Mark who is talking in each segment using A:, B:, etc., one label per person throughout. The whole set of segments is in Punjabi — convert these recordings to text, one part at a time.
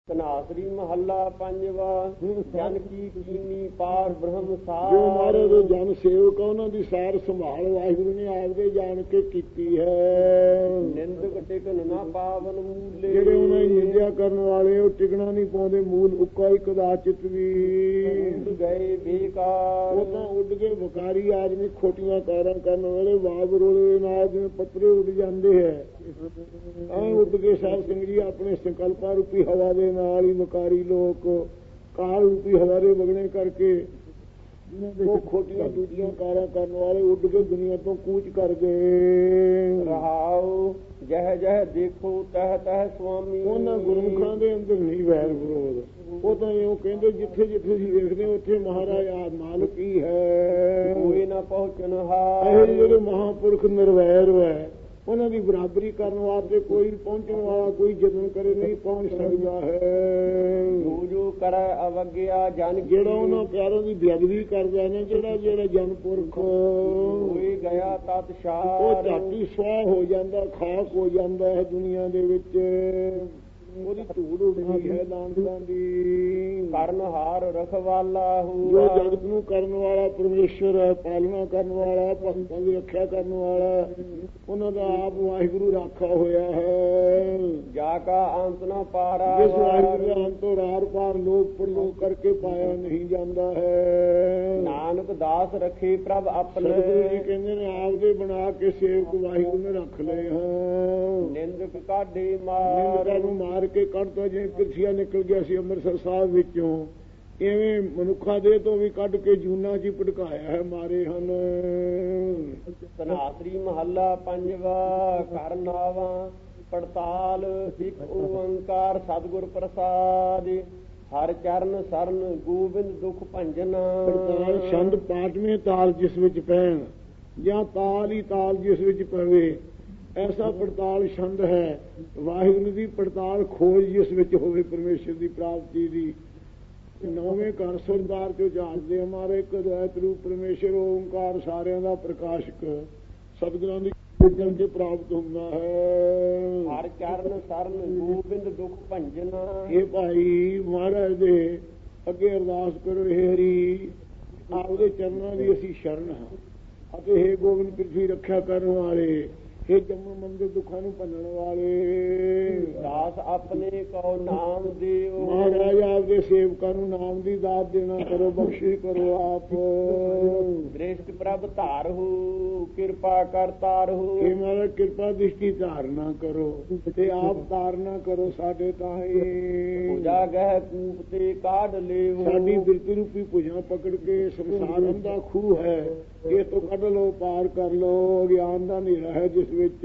A: ਧਨਾਸਰੀ ਮਹੱਲਾ ਪੰਜਵਾ। ਜਨ ਕੀ ਕੀਨੀ ਪਾਰ ਬ੍ਰਹਮ ਸਾਰ।
B: ਜੋ ਮਾਰੇ ਦੇ ਜਨ ਸੇਵਕ ਉਹਨਾਂ ਦੀ ਸਾਰ ਸੰਭਾਲ ਵਾਹਿਗੁਰੂ ਨੇ ਆਪਦੇ ਜਾਣ ਕੇ ਕੀਤੀ ਹੈ।
A: ਨਿੰਦਕ ਟਿਕਨ ਨਾ ਪਾਵਨ ਮੂਲੇ।
B: ਜਿਹੜੇ ਉਹਨਾਂ ਦੀ ਨਿੰਦਿਆ ਕਰਨ ਵਾਲੇ ਉਹ ਟਿਕਣਾ ਨਹੀਂ ਪਾਉਂਦੇ ਮੂਲ ਉੱਕਾ ਹੀ ਕਦਾਚਿਤ ਵੀ।
A: ਉੱਡ ਗਏ ਬੇਕਾਰ।
B: ਉਹ ਤਾਂ ਉੱਡ ਕੇ ਵਿਕਾਰੀ ਆਦਮੀ ਖੋਟੀਆਂ ਕਾਰਾਂ ਕਰਨ ਵਾਲੇ ਵਾਗ ਰੋਲੇ ਦੇ ਨਾਲ ਜਿਵੇਂ ਪੱਤਰੇ ਉੱਡ ਜਾਂਦੇ ਹੈ ਐਂ ਉੱਡ ਕੇ ਸਾਧ ਸਿੰਘ ਜੀ ਆਪਣੇ ਸੰਕਲਪਾਂ ਰੂਪੀ ਹਵਾ ਦੇ ਨਾਲ ਹੀ ਵਿਕਾਰੀ ਲੋਕ ਕਾਲ ਰੂਪੀ ਹਵਾਰੇ ਵਗਣੇ ਕਰਕੇ ਉਹ ਖੋਟੀਆਂ ਦੂਜੀਆਂ ਕਾਰਾਂ ਕਰਨ ਵਾਲੇ ਉੱਡ ਕੇ ਦੁਨੀਆ ਤੋਂ ਕੂਚ ਕਰ ਗਏ।
A: ਰਹਾਉ ਜਹ ਜਹ ਦੇਖੋ ਤਹ ਤਹ ਸੁਆਮੀ।
B: ਉਹਨਾਂ ਗੁਰਮੁਖਾਂ ਦੇ ਅੰਦਰ ਨਹੀਂ ਵੈਰ ਵਿਰੋਧ। ਉਹ ਤਾਂ ਇਉਂ ਕਹਿੰਦੇ ਜਿੱਥੇ ਜਿੱਥੇ ਅਸੀਂ ਵੇਖਦੇ ਉੱਥੇ ਮਹਾਰਾਜ ਆਦ ਮਾਲਕ ਹੀ ਹੈ,
A: ਕੋਈ ਨਾ ਪਹੁੰਚਣ ਹਾਰ।
B: ਇਹ ਜਿਹੜੇ ਮਹਾਂਪੁਰਖ ਨਿਰਵੈਰ ਹੈ ਉਹਨਾਂ ਦੀ ਬਰਾਬਰੀ ਕਰਨ ਵਾਸਤੇ ਕੋਈ ਪਹੁੰਚਣ ਵਾਲਾ ਕੋਈ ਯਤਨ ਕਰੇ ਨਹੀਂ ਪਹੁੰਚ ਸਕਦਾ ਹੈ।
A: ਜੋ ਕਰੈ ਅਵਗਿਆ ਜਨ।
B: ਜਿਹੜਾ ਉਹਨਾਂ ਪਿਆਰਾਂ ਦੀ ਬੇਅਦਬੀ ਕਰਦਾ ਨਾ ਜਿਹੜਾ ਜਨਪੁਰਖ
A: ਹੋਈ ਗਿਆ ਤਤ ਸ਼ਾਰ।
B: ਉਹ ਝਾਟੀ ਸਵਾਹ ਹੋ ਜਾਂਦਾ, ਖਾਕ ਹੋ ਜਾਂਦਾ ਹੈ ਦੁਨੀਆ ਦੇ ਵਿੱਚ। ਉਹਦੀ ਧੂੜ ਉੱਡਦੀ ਹੈ ਦਾਨਤਾਂ ਦੀ।
A: ਕਰਨ ਹਾਰ ਰਖਵਾਲਾ
B: ਜੋ ਜਗਤ ਨੂੰ ਕਰਨ ਵਾਲਾ ਪਰਮੇਸ਼ਰ ਹੈ, ਪਾਲਣਾ ਕਰਨ ਵਾਲਾ, ਭਗਤਾਂ ਦੀ ਰੱਖਿਆ ਕਰਨ ਵਾਲਾ, ਉਹਨਾਂ ਦਾ ਆਪ ਵਾਹਿਗੁਰੂ ਰਾਖਾ ਹੋਇਆ ਹੈ।
A: ਜਾ ਕਾ ਅੰਤ ਨਾ ਪਾਰਾ।
B: ਜਿਸ ਵਾਹਿਗੁਰੂ ਦਾ ਅੰਤ ਤੋਂ ਰਾਰ ਪਾਰ ਲੋਕ ਪਰਲੋਕ ਕਰਕੇ ਪਾਇਆ ਨਹੀਂ ਜਾਂਦਾ ਹੈ।
A: ਨਾਨਕ ਦਾਸ ਰੱਖੇ ਪ੍ਰਭ ਆਪਣੇ।
B: ਸਤਿਗੁਰੂ ਜੀ ਕਹਿੰਦੇ ਨੇ ਆਪਦੇ ਬਣਾ ਕੇ ਸੇਵਕ ਵਾਹਿਗੁਰੂ ਨੇ ਰੱਖ ਲਏ ਹਾਂ।
A: ਨਿੰਦਕ ਕਾਢੇ ਮਾਰ।
B: ਨਿੰਦਕਾਂ ਨੂੰ ਮਾਰ ਕੇ ਕੱਢਦਾ ਜਿਵੇਂ ਪਿਰਸੀਆ ਨਿਕਲ ਗਿਆ ਸੀ ਅੰਮ੍ਰਿਤਸਰ ਸਾਹਿਬ ਵਿੱਚੋਂ, ਇਵੇਂ ਮਨੁੱਖਾਂ ਦੇ ਤੋਂ ਵੀ ਕੱਢ ਕੇ ਜੂਨਾ ਚ ਭਟਕਾਇਆ ਹੈ, ਮਾਰੇ ਹਨ।
A: ਧਨਾਸਰੀ ਮਹੱਲਾ ਪੰਜਵਾ। ਕਰ ਨਾਵਾਂ ਪੜਤਾਲ ਇੱਕ ਓੰਕਾਰ ਸਤਿਗੁਰ ਪ੍ਰਸਾਦ। ਹਰ ਚਰਨ ਸਰਨ ਗੋਬਿੰਦ ਦੁਖ ਭੰਜਨ।
B: ਪੜਤਾਲ ਛੰਦ ਪਾਠਵੇਂ ਤਾਲ ਜਿਸ ਵਿੱਚ ਪੈਣ ਜਾਂ ਤਾਲ ਹੀ ਤਾਲ ਜਿਸ ਵਿੱਚ ਪਵੇ, ਐਸਾ ਪੜਤਾਲ ਛੰਦ ਹੈ। ਵਾਹਿਗੁਰੂ ਦੀ ਪੜਤਾਲ ਖੋਜ ਜਿਸ ਵਿੱਚ ਹੋਵੇ ਪਰਮੇਸ਼ਰ ਦੀ ਪ੍ਰਾਪਤੀ ਦੀ। ਨੌਵੇਂ ਘਰ ਸੁਰਦਾਰ ਚੋਂ ਜਾਣਦੇ ਹਮਾਰੇ ਇੱਕ ਅਦਵੈਤ ਰੂਪ ਪਰਮੇਸ਼ਰ ਓੰਕਾਰ ਸਾਰਿਆਂ ਦਾ ਪ੍ਰਕਾਸ਼ਕ ਸਤਿਗੁਰਾਂ ਦੀ ਜਨ ਕੇ ਪ੍ਰਾਪਤ ਹੁੰਦਾ ਹੈ।
A: ਹਰ ਚਰਨ ਸਰਨ ਗੋਬਿੰਦ ਦੁਖ ਭੰਜਨ।
B: ਇਹ ਭਾਈ ਮਹਾਰਾਜ ਦੇ ਅੱਗੇ ਅਰਦਾਸ ਕਰੋ, ਹੇ ਹਰੀ ਆਪਦੇ ਚਰਨਾਂ ਦੀ ਅਸੀਂ ਸ਼ਰਨ ਹਾਂ ਅਤੇ ਹੇ ਗੋਬਿੰਦ ਪ੍ਰਿਥਵੀ ਰੱਖਿਆ ਕਰਨ ਵਾਲੇ, ਇਹ ਜੰਮੂ ਮੰਦੇ ਦੁੱਖਾਂ ਨੂੰ ਭੰਨਣ ਵਾਲੇ।
A: ਦਾਸ ਆਪਣੇ ਕਉ ਨਾਮ ਦੇਵ।
B: ਮਹਾਰਾਜ ਆਪਦੇ ਸੇਵਕਾਂ ਨੂੰ ਨਾਮ ਦੀ ਦਾਤ ਦੇਣਾ ਕਰੋ, ਬਖਸ਼ਿਸ਼ ਕਰੋ ਆਪ।
A: ਦ੍ਰਿਸ਼ਟ ਪ੍ਰਭ ਧਾਰਹੁ ਕਿਰਪਾ ਕਰ ਤਾਰਹੁ।
B: ਇਹ ਮਹਾਰਾਜ ਕਿਰਪਾ ਦ੍ਰਿਸ਼ਟੀ ਧਾਰਨਾ ਕਰੋ ਤੇ ਆਪ ਧਾਰਨਾ ਕਰੋ ਸਾਡੇ ਤਾਹੀ।
A: ਪੂਜਾ ਗਹਿ ਕੂਪ ਤੇ ਕਾਢ ਲੇਵ।
B: ਸਾਡੀ ਬਿਰਤੀ ਰੂਪੀ ਭੁਜਾਂ ਪਕੜ ਕੇ ਸੰਸਾਰ ਅੰਦਾ ਖੂਹ ਹੈ, ਇਹ ਤੋਂ ਕੱਢ ਲਓ, ਪਾਰ ਕਰ ਲਓ। ਗਿਆਨ ਦਾ ਹਨੇਰਾ ਹੈ ਜਿਸ ਵਿੱਚ।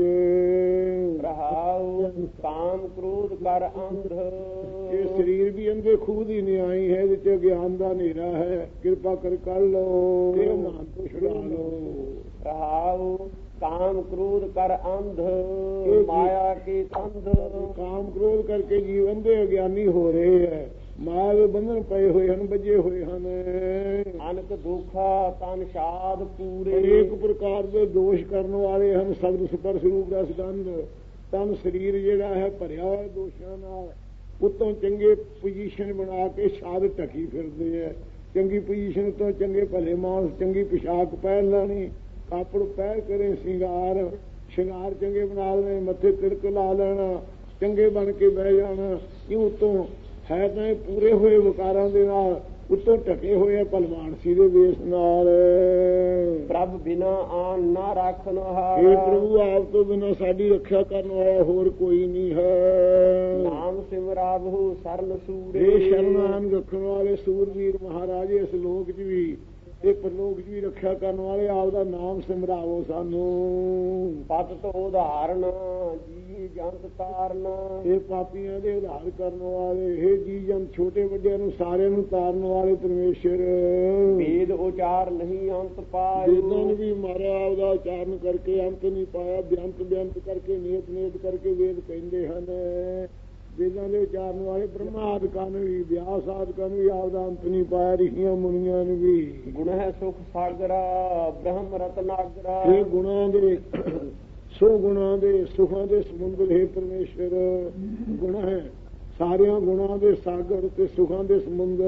A: ਰਹਾਉ ਕਾਮ ਕ੍ਰੋਧ ਕਰ ਅੰਧ।
B: ਇਹ ਸਰੀਰ ਵੀ ਅੰਦੇ ਖੂਹ ਦੀ ਨਿਆਈ ਹੈ, ਵਿੱਚ ਗਿਆਨ ਦਾ ਹਨੇਰਾ ਹੈ, ਕਿਰਪਾ ਕਰ ਕੱਢ ਲਓ, ਇਹ ਮਾਨ ਤੋਂ ਛੁਡਾ ਲਓ।
A: ਰਹਾਉ ਕਾਮ ਕ੍ਰੋਧ ਕਰ ਅੰਧ। ਮਾਇਆ ਕੇ ਤੰਧ।
B: ਕਾਮ ਕ੍ਰੋਧ ਕਰਕੇ ਜੀਵ ਅੰਧੇ ਅਗਿਆਨੀ ਹੋ ਰਹੇ ਹੈ, ਮਾਇਆ ਦੇ ਬੰਧਨ ਪਏ ਹੋਏ ਹਨ, ਬੱਝੇ ਹੋਏ ਹਨ।
A: ਅਨਕ ਦੁਖਾ ਤਨ ਸਾਧ ਪੂਰੇ।
B: ਅਨੇਕ ਪ੍ਰਕਾਰ ਦੇ ਦੋਸ਼ ਕਰਨ ਵਾਲੇ ਹਨ। ਸਬਦ ਸੁਪਰ ਸਰੂਪ ਦਾ ਸੰਬੰਧ ਤਨ ਸਰੀਰ ਜਿਹੜਾ ਹੈ ਭਰਿਆ ਹੋਇਆ ਦੋਸ਼ਾਂ ਨਾਲ। ਉੱਤੋਂ ਚੰਗੇ ਪੋਜੀਸ਼ਨ ਬਣਾ ਕੇ ਸਾਧ ਢਕੀ ਫਿਰਦੇ ਹੈ। ਚੰਗੀ ਪੋਜੀਸ਼ਨ ਤੋਂ ਚੰਗੇ ਭਲੇ ਮਾਨਸ ਚੰਗੀ ਪਿਸ਼ਾਕ ਪਹਿਨ ਲੈਣੀ, ਕਾਪੜ ਪਹਿਨ ਕਰੇ, ਸ਼ਿੰਗਾਰ ਚੰਗੇ ਬਣਾ ਲੈਣੇ, ਮੱਥੇ ਤਿਲਕ ਲਾ ਲੈਣਾ, ਚੰਗੇ ਬਣ ਕੇ ਬਹਿ ਜਾਣਾ। ਇਹ ਉੱਤੋਂ ਹੈ ਤਾਂ ਇਹ ਪੂਰੇ ਹੋਏ ਵਿਕਾਰਾਂ ਦੇ ਨਾਲ, ਉੱਤੋਂ ਢਕੇ ਹੋਏ ਆ ਭਲਵਾਨਸੀ ਦੇ ਵੇਸ ਨਾਲ।
A: ਪ੍ਰਭ ਬਿਨਾ ਆਨ ਨਾ ਰੱਖਨ ਹਾਰ।
B: ਇਹ ਪ੍ਰਭੂ ਆਪ ਤੋਂ ਬਿਨਾ ਸਾਡੀ ਰੱਖਿਆ ਕਰਨ ਵਾਲਾ ਹੋਰ ਕੋਈ ਨਹੀਂ ਹੈ।
A: ਨਾਮ ਸਿਮਰਾਵਹੁ ਸਰਨ ਸੂਰੇ।
B: ਇਹ ਸ਼ਰਨਾਨ ਰੱਖਣ ਵਾਲੇ ਸੂਰਵੀਰ ਮਹਾਰਾਜ ਇਸ ਲੋਕ 'ਚ ਵੀ ਇਹ ਪਰਲੋਕ 'ਚ ਵੀ ਰੱਖਿਆ ਕਰਨ ਵਾਲੇ ਆਪ ਦਾ ਨਾਮ ਸਿਮਰਾਵੋ ਸਾਨੂੰ।
A: ਪਤ ਤੋਂ ਉਦਾਹਰਨ ਜੀ ਜੰਤ ਤਾਰਨ।
B: ਇਹ ਪਾਪੀਆਂ ਦੇ ਉਧਾਰ ਕਰਨ ਵਾਲੇ, ਇਹ ਜੀ ਜੰਤ ਛੋਟੇ ਵੱਡਿਆਂ ਨੂੰ ਸਾਰਿਆਂ ਨੂੰ ਤਾਰਨ ਵਾਲੇ ਪਰਮੇਸ਼ਰ।
A: ਵੇਦ ਉਚਾਰ ਨਹੀਂ ਅੰਤ ਪਾਇ।
B: ਵੇਦਾਂ ਨੂੰ ਵੀ ਮਾਰਿਆ, ਆਪਦਾ ਉਚਾਰਨ ਕਰਕੇ ਅੰਤ ਨਹੀਂ ਪਾਇਆ। ਬੇਅੰਤ ਕਰਕੇ ਨਿਯਤ ਕਰਕੇ ਵੇਦ ਕਹਿੰਦੇ ਹਨ। ਵੇਦਾਂ ਦੇ ਉਚਾਰਨ ਵਾਲੇ ਬ੍ਰਹਮਾ ਆਦਿਕਾਂ ਨੂੰ ਵੀ, ਵਿਆਸ ਆਦਿਕਾਂ ਨੂੰ ਵੀ ਆਪਦਾ ਅੰਤ ਨਹੀਂ ਪਾਇਆ, ਰਿਸ਼ੀਆਂ ਮੁਨੀਆਂ ਨੂੰ ਵੀ।
A: ਗੁਣ ਹੈ ਸੁਖ ਸਾਗਰਾ ਬ੍ਰਹਮ ਰਤਨਾਗਰਾ।
B: ਇਹ ਗੁਣਾਂ ਦੇ ਸੋ ਗੁਣਾਂ ਦੇ ਸੁਖਾਂ ਦੇ ਸਮੁੰਦਰ ਹੈ ਪਰਮੇਸ਼ਰ। ਗੁਣ ਹੈ ਸਾਰਿਆਂ ਗੁਣਾਂ ਦੇ ਸਾਗਰ ਤੇ ਸੁਖਾਂ ਦੇ ਸਮੁੰਦਰ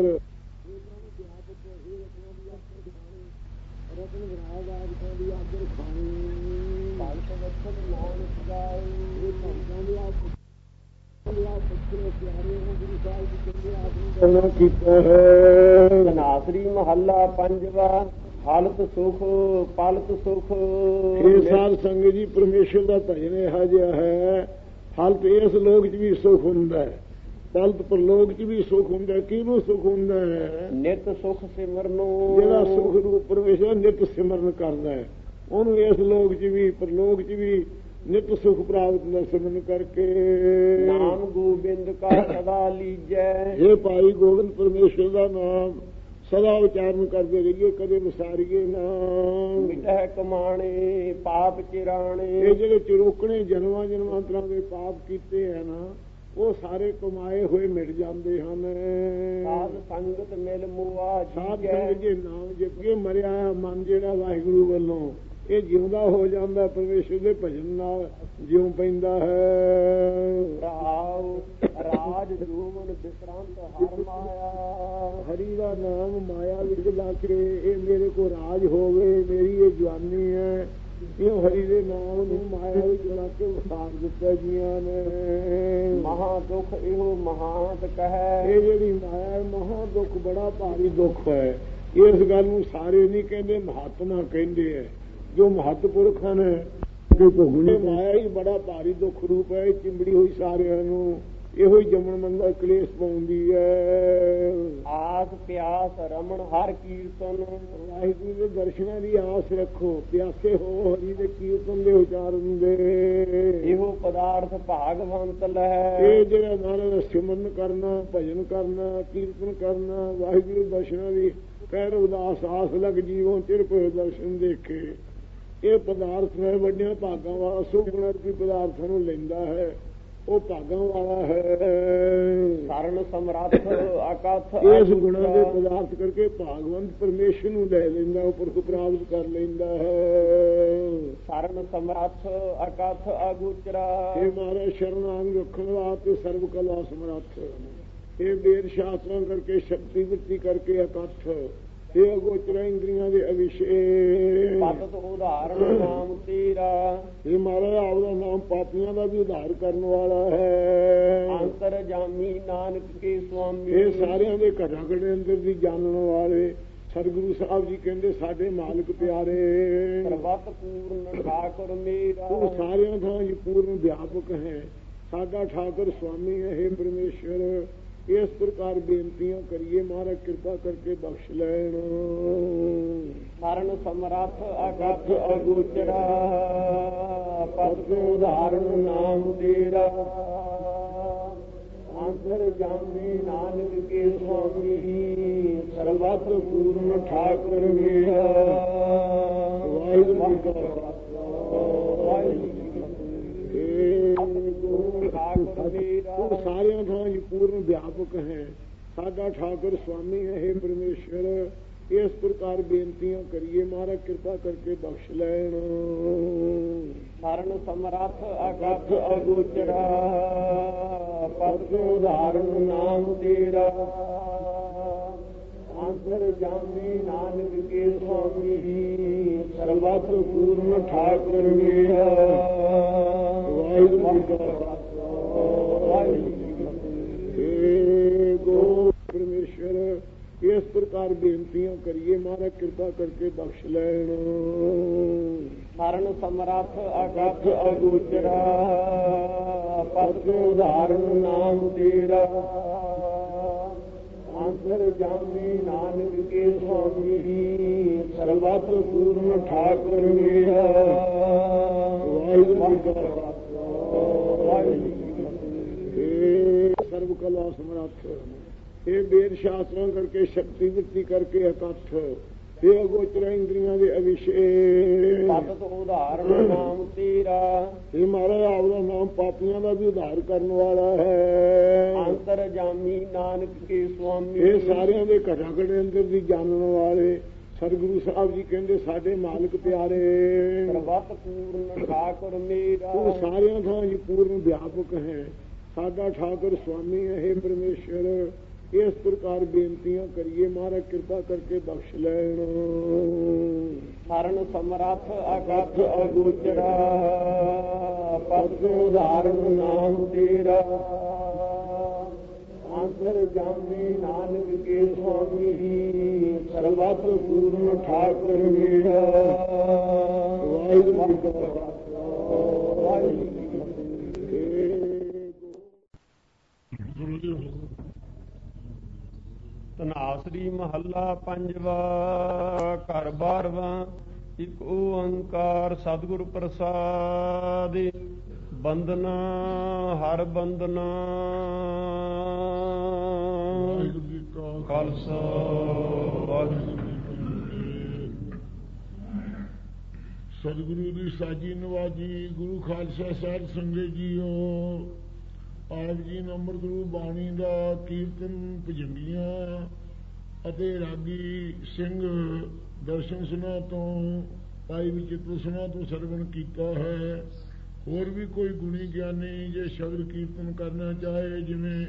B: ਰਤਨ ਵਿਰਾਜ ਆਦਿਕਾਂ ਦੀ ਆਦਰ ਖਾਣੀ ਭਗਤ ਵਤਨ ਨਾਨਕ ਗਾਏ ਇਹ ਭਗਤਾਂ ਦੇ ਆਪ ਬੱਚੇ ਪਿਆਰੇ ਹੋ ਗੁਰੂ ਸਾਹਿਬ ਜੀ ਕਹਿੰਦੇ ਆਪ ਕੀਤਾ ਹੈ।
A: ਧਨਾਸਰੀ ਮਹੱਲਾ ਪੰਜਵਾ ਹਾਲਤ ਸੁਖ ਪਲਤ ਸੁਖ।
B: ਇਹ ਸਾਧ ਸੰਗਤ ਜੀ ਪਰਮੇਸ਼ਰ ਦਾ ਭਜਨ ਇਹੋ ਜਿਹਾ ਹੈ। ਹਾਲਤ ਇਸ ਲੋਕ 'ਚ ਵੀ ਸੁਖ ਹੁੰਦਾ ਹੈ, ਪਲਤ ਪਰਲੋਕ 'ਚ ਵੀ ਸੁਖ ਹੁੰਦਾ ਹੈ। ਕਿਹਨੂੰ ਸੁਖ ਹੁੰਦਾ ਹੈ?
A: ਨਿਤ ਸੁਖ ਸਿਮਰਨੋ।
B: ਜਿਹੜਾ ਸੁਖ ਰੂਪ ਪਰਮੇਸ਼ਰ ਨਿਤ ਸਿਮਰਨ ਕਰਦਾ ਹੈ ਉਹਨੂੰ ਇਸ ਲੋਕ 'ਚ ਵੀ ਪਰਲੋਕ 'ਚ ਵੀ ਨਿਤ ਸੁਖ ਪ੍ਰਾਪਤ ਹੁੰਦਾ ਸਿਮਰਨ ਕਰਕੇ।
A: ਨਾਮ ਗੋਬਿੰਦ ਕਾ ਸਦਾ ਲੀਜੈ।
B: ਇਹ ਭਾਈ ਗੋਬਿੰਦ ਪਰਮੇਸ਼ਰ ਦਾ ਨਾਮ ਸਦਾ ਉਚਾਰਨ ਕਰਦੇ ਰਹੀਏ, ਕਦੇ ਵਿਸਾਰੀਏ ਨਾ।
A: ਮਿਟਹਿ ਕਮਾਣੇ ਪਾਪ ਚਿਰਾਣੇ।
B: ਇਹ ਜਿਹੜੇ ਚਿਰੋਕਣੇ ਜਨਮਾਂ ਜਨਮਾਂਤਰਾਂ ਦੇ ਪਾਪ ਕੀਤੇ ਹੈ ਨਾ ਉਹ ਸਾਰੇ ਕਮਾਏ ਹੋਏ ਮਿਟ ਜਾਂਦੇ ਹਨ।
A: ਸਾਧ ਸੰਗਤ ਮਿਲ ਮੁਆ
B: ਸਾਧ ਸੰਗਤ ਜੇ ਨਾਮ ਜਪੇ ਮਰਿਆ ਮਨ ਜਿਹੜਾ ਵਾਹਿਗੁਰੂ ਵੱਲੋਂ ਇਹ ਜਿਉਂਦਾ ਹੋ ਜਾਂਦਾ, ਪਰਮੇਸ਼ਰ ਦੇ ਭਜਨ ਨਾਲ ਜਿਉਂ ਪੈਂਦਾ ਹੈ।
A: ਰਾਜ ਜੂਵਨ ਬਿਸਰਾਂਤ ਹਰ ਮਾਇਆ।
B: ਹਰੀ ਦਾ ਨਾਮ ਮਾਇਆ ਵਿੱਚ ਲਾ ਕੇ ਇਹ ਮੇਰੇ ਕੋ ਰਾਜ ਹੋਵੇ, ਮੇਰੀ ਇਹ ਜਵਾਨੀ ਹੈ। ਇਹ ਹਰੀ ਦੇ ਨਾਮ ਨੂੰ ਮਾਇਆ ਵਿੱਚ ਲਾ ਕੇ ਵਿਸਾਰ ਦਿੱਤਾ ਜੀਆਂ ਨੇ।
A: ਮਹਾ ਦੁੱਖ ਇਹੋ ਮਹਾਂਤ ਕਹੈ।
B: ਇਹ ਜਿਹੜੀ ਮਾਇਆ ਮਹਾ ਦੁੱਖ ਬੜਾ ਭਾਰੀ ਦੁੱਖ ਹੈ। ਇਸ ਗੱਲ ਨੂੰ ਸਾਰੇ ਨਹੀਂ ਕਹਿੰਦੇ, ਮਹਾਤਮਾ ਕਹਿੰਦੇ ਹੈ ਜੋ ਮਹੱਤਪੁਰਖ ਹਨ। ਮਾਇਆ ਹੀ ਬੜਾ ਭਾਰੀ ਦੁੱਖ ਰੂਪ ਹੈ, ਚਿੰਬੜੀ ਹੋਈ ਸਾਰਿਆਂ ਨੂੰ ਇਹੋ ਹੀ ਜੰਮਣ ਮੰਦਾ ਕਲੇਸ਼ ਪਾਉਂਦੀ ਹੈ।
A: ਆਸ ਪਿਆਸ ਰਮਣ ਹਰ ਕੀਰਤਨ।
B: ਵਾਹਿਗੁਰੂ ਦੇ ਦਰਸ਼ਨਾਂ ਦੀ ਆਸ ਰੱਖੋ, ਪਿਆਸੇ ਹੋ ਹਰੀ ਦੇ ਕੀਰਤਨ ਦੇ ਉਚਾਰਨ ਦੇ।
A: ਇਹੋ ਪਦਾਰਥ ਭਾਗਵੰਤ ਲੈ।
B: ਇਹ ਜਿਹੜਾ ਨਾਲ ਸਿਮਰਨ ਕਰਨਾ, ਭਜਨ ਕਰਨਾ, ਕੀਰਤਨ ਕਰਨਾ, ਵਾਹਿਗੁਰੂ ਦਰਸ਼ਨਾਂ ਦੀ ਕਹਿਰ ਉਦਾਸ ਆਸ ਲੱਗ ਜੀਵੋਂ ਚਿਰ ਪਏ ਦਰਸ਼ਨ ਦੇਖੇ। ਇਹ ਪਦਾਰਥ ਹੈ ਵੱਡਿਆਂ ਭਾਗਾਂ ਵਾਲਾ ਸੁਗੁਣ ਰੂਪੀ ਪਦਾਰਥਾਂ ਨੂੰ ਲੈਂਦਾ ਹੈ, ਉਹ ਭਾਗਾਂ ਵਾਲਾ ਹੈ।
A: ਸਰਨ ਸਮਰੱਥ ਅਕਥ।
B: ਇਸ ਗੁਣਾਂ ਦੇ ਪਦਾਰਥ ਕਰਕੇ ਭਾਗਵੰਤ ਪਰਮੇਸ਼ਰ ਨੂੰ ਲੈ ਲੈਂਦਾ, ਉਹ ਪੁਰਖ ਪ੍ਰਾਪਤ ਕਰ ਲੈਂਦਾ ਹੈ।
A: ਸਰਨ ਸਮਰੱਥ ਅਕਥ ਅਗੋਚਰਾ।
B: ਇਹ ਮਾਰੇ ਸ਼ਰਨਾਂਗ ਰੱਖਣ ਵਾਸਤੇ ਸਰਬ ਕਲਾ ਸਮਰੱਥ। ਇਹ ਵੇਦ ਸ਼ਾਸਤਰਾਂ ਕਰਕੇ ਸ਼ਕਤੀ ਵ੍ਰਿੱਤੀ ਕਰਕੇ ਅਕਥ। ਇਹ ਅਗੋਚਰਾ ਇੰਦਰੀਆਂ ਦੇ ਅਵਿਸ਼ੇ।
A: ਪਤਤ ਉਦਾਹਰਣ ਨਾਮ ਤੇਰਾ।
B: ਇਹ ਮਹਾਰਾਜ ਆਪਦਾ ਨਾਮ ਪਾਪੀਆਂ ਦਾ ਵੀ ਉਧਾਰ ਕਰਨ ਵਾਲਾ ਹੈ।
A: ਅੰਤਰ ਜਾਮੀ ਨਾਨਕ ਕੇ ਸੁਆਮੀ।
B: ਇਹ ਸਾਰਿਆਂ ਦੇ ਘਟਾ ਘੜੇ ਅੰਦਰ ਦੀ ਜਾਣਨ ਵਾਲੇ ਸਤਿਗੁਰੂ ਸਾਹਿਬ ਜੀ ਕਹਿੰਦੇ ਸਾਡੇ ਮਾਲਕ ਪਿਆਰੇ।
A: ਸਰਬੱਤ ਪੂਰਨ ਠਾਕੁਰ ਮੇਰਾ।
B: ਤੂੰ ਸਾਰਿਆਂ ਥਾਂ ਹੀ ਪੂਰਨ ਵਿਆਪਕ ਹੈ, ਸਾਡਾ ਠਾਕੁਰ ਸੁਆਮੀ ਹੈ। हे ਪਰਮੇਸ਼ਰ ਇਸ ਪ੍ਰਕਾਰ ਬੇਨਤੀਆਂ ਕਰੀਏ, ਮਹਾਰਾਜ ਕਿਰਪਾ ਕਰਕੇ ਬਖਸ਼ ਲੈਣ।
A: ਸਰਨ ਸਮਰੱਥ ਅਕਥ ਅਗੋਚਰਾ। ਪਤਿ ਉਦਾਹਰਣ ਨਾਮ ਤੇਰਾ। ਅੰਤਰ ਜਾਮੀ ਨਾਨਕ ਕੇ ਸੁਆਮੀ। ਸਰਬੱਤ ਪੂਰਨ ਠਾਕੁਰ ਮੇਰਾ।
B: ਵਾਹਿਗੁਰੂ ਜੀ ਤੂੰ ਸਾਰਿਆਂ ਥਾਂ ਹੀ ਪੂਰਨ ਵਿਆਪਕ ਹੈ, ਸਾਡਾ ਠਾਕੁਰ ਸੁਆਮੀ ਹੈ। हे ਪਰਮੇਸ਼ਰ ਇਸ ਪ੍ਰਕਾਰ ਬੇਨਤੀਆਂ ਕਰੀਏ, ਮਹਾਰਾਜ ਕਿਰਪਾ ਕਰਕੇ ਬਖਸ਼ ਲੈਣ।
A: ਸਰਨ ਸਮਰੱਥ ਅਕਥ ਅਗੋਚਰਾ। ਪਤਿ ਉਦਾਹਰਣ ਨਾਮ ਤੇਰਾ। ਅੰਤਰ ਜਾਮੀ ਨਾਨਕ ਕੇ ਸੁਆਮੀ। ਸਰਬੱਤ ਪੂਰਨ ਠਾਕੁਰ ਮੇਰਾ।
B: ਪਰਮੇਸ਼ਰ ਇਸ ਪ੍ਰਕਾਰ ਬੇਨਤੀਆਂ ਕਰੀਏ, ਮਹਾਰਾਜ ਕਿਰਪਾ ਕਰਕੇ ਬਖਸ਼ ਲੈਣ।
A: ਸਰਨ ਸਮਰੱਥ ਅਕਥ ਅਗੋਚਰਾ। ਪਤਿ ਉਦਾਹਰਣ ਨਾਮ ਤੇਰਾ। ਅੰਤਰ ਜਾਮੀ ਨਾਨਕ ਕੇ ਸੁਆਮੀ। ਸਰਬੱਤ ਪੂਰਨ ਠਾਕੁਰ ਮੇਰਾ।
B: ਸਰਬ ਕਲਾ ਸਮਰੱਥ। ਇਹ ਵੇਦ ਸ਼ਾਸਤਰਾਂ ਕਰਕੇ ਸ਼ਕਤੀ ਵ੍ਰਿੱਤੀ ਕਰਕੇ ਅਕਥ। ਇਹ ਅਗੋਚਰਾ ਇੰਦਰੀਆਂ ਦੇ ਅਵਿਸ਼ੇ।
A: ਪਤਿ ਉਦਾਹਰਣ ਨਾਮ ਤੇਰਾ।
B: ਇਹ ਮਹਾਰਾਜ ਆਪਦਾ ਨਾਮ ਪਾਪੀਆਂ ਦਾ ਵੀ ਉਧਾਰ ਕਰਨ ਵਾਲਾ ਹੈ।
A: ਅੰਤਰ ਜਾਮੀ ਨਾਨਕ ਕੇ ਸੁਆਮੀ।
B: ਇਹ ਸਾਰਿਆਂ ਦੇ ਘਟਾ ਘੜੇ ਅੰਦਰ ਦੀ ਜਾਣਨ ਵਾਲੇ ਸਤਿਗੁਰੂ ਸਾਹਿਬ ਜੀ ਕਹਿੰਦੇ ਸਾਡੇ ਮਾਲਕ ਪਿਆਰੇ।
A: ਸਰਬੱਤ ਪੂਰਨ ਠਾਕੁਰ ਮੇਰਾ।
B: ਤੂੰ ਸਾਰਿਆਂ ਥਾਂ ਹੀ ਪੂਰਨ ਵਿਆਪਕ ਹੈ, ਸਾਡਾ ਠਾਕੁਰ ਸੁਆਮੀ ਹੈ ਪਰਮੇਸ਼ਰ। ਇਸ ਪ੍ਰਕਾਰ ਬੇਨਤੀਆਂ ਕਰੀਏ, ਮਹਾਰਾਜ ਕਿਰਪਾ ਕਰਕੇ ਬਖਸ਼ ਲੈਣ।
A: ਹਰਨ ਸਮਰੱਥ ਅਗਤ ਅਗੋਚਰਾ, ਪਦ ਉਦਾਹਰਨ ਨਾਮ ਤੇਰਾ। ਅੰਤਰ ਜਾਮੀ ਨਾਨਕ ਕੇ ਸੁਆਮੀ, ਸਰਬਤ ਪੂਰਨ ਠਾਕੁਰ ਮੇਰਾ। ਵਾਹਿਗੁਰੂ ਜੀ ਕਾ ਖਾਲਸਾ, ਵਾਹਿਗੁਰੂ ਜੀ ਕੀ ਫਤਿਹ। ਧਨਾਸਰੀ ਮਹੱਲਾ ਪੰਜਵਾ। ਘਰ ਬਾਰਵਾਂ। ਇੱਕ ਓੰਕਾਰ ਸਤਿਗੁਰ ਪ੍ਰਸਾਦਿ। ਬੰਦਨਾ ਹਰ ਬੰਦਨਾ। ਵਾਹਿਗੁਰੂ ਜੀ ਕਾ ਖਾਲਸਾ, ਵਾਹਿਗੁਰੂ ਜੀ ਕੀ ਫਤਿਹ। ਸਤਿਗੁਰੂ ਦੀ ਸਾਜੀ ਨਵਾਜੀ। ਗੁਰੂ ਖਾਲਸਾ ਸਾਹਿਬ ਸੰਗਤ ਜੀਓ, ਆਪ ਜੀ ਨੂੰ ਅੰਮ੍ਰਿਤ ਰੂਪ ਬਾਣੀ ਦਾ ਕੀਰਤਨ ਭਜੰਗੀਆਂ ਅਤੇ ਰਾਗੀ ਸਿੰਘ ਦਰਸ਼ਨ ਸੁਨਾ ਤੋਂ, ਭਾਈ ਵਿਚਿਤ੍ਰ ਸੁਨਾ ਤੋਂ ਸਰਵਣ ਕੀਤਾ ਹੈ। ਹੋਰ ਵੀ ਕੋਈ ਗੁਣੀ ਗਿਆਨੀ ਜੇ ਸ਼ਬਦ ਕੀਰਤਨ ਕਰਨਾ ਚਾਹੇ, ਜਿਵੇਂ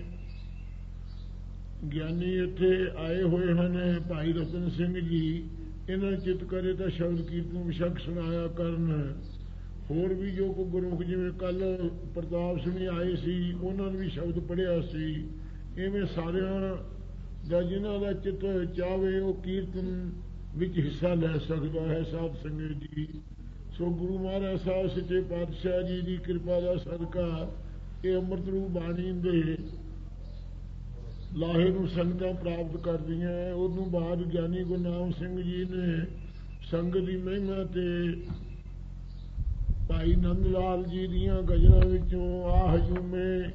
A: ਗਿਆਨੀ ਇੱਥੇ ਆਏ ਹੋਏ ਹਨ ਭਾਈ ਰਤਨ ਸਿੰਘ ਜੀ, ਇਹਨਾਂ ਚਿੱਤ ਕਰੇ ਤਾਂ ਸ਼ਬਦ ਕੀਰਤਨ ਵਿਸ਼ਕ ਸੁਣਾਇਆ ਕਰਨ। ਹੋਰ ਵੀ ਜੋ ਕੋ ਗੁਰਮੁਖ, ਜਿਵੇਂ ਕੱਲ ਪ੍ਰਤਾਪ ਸਿੰਘ ਆਏ ਸੀ, ਉਹਨਾਂ ਨੇ ਵੀ ਸ਼ਬਦ ਪੜ੍ਹਿਆ ਸੀ। ਇਵੇਂ ਸਾਰਿਆਂ ਦਾ ਜਿਨ੍ਹਾਂ ਦਾ ਚਿੱਤ ਚਾਹਵੇ ਉਹ ਕੀਰਤਨ ਵਿੱਚ ਹਿੱਸਾ ਲੈ ਸਕਦਾ ਹੈ ਸਾਧ ਸੰਗਤ ਜੀ। ਸੋ ਗੁਰੂ ਮਹਾਰਾਜ ਸਾਹਿਬ ਸੱਚੇ ਪਾਤਸ਼ਾਹ ਜੀ ਦੀ ਕਿਰਪਾ ਦਾ ਸਦਕਾ ਇਹ ਅੰਮ੍ਰਿਤ ਰੂਪ ਬਾਣੀ ਦੇ ਲਾਹੇ ਨੂੰ ਸੰਗਤਾਂ ਪ੍ਰਾਪਤ ਕਰਦੀਆਂ। ਉਦੋਂ ਬਾਅਦ ਗਿਆਨੀ ਗੁਰਨਾਮ ਸਿੰਘ ਜੀ ਨੇ ਸੰਗਤ ਦੀ ਮਹਿਮਾ ਤੇ ਭਾਈ ਨੰਦ ਲਾਲ ਜੀ ਦੀਆਂ ਗਜ਼ਲਾਂ ਵਿੱਚੋਂ ਆਹ ਹਜੂਮੇ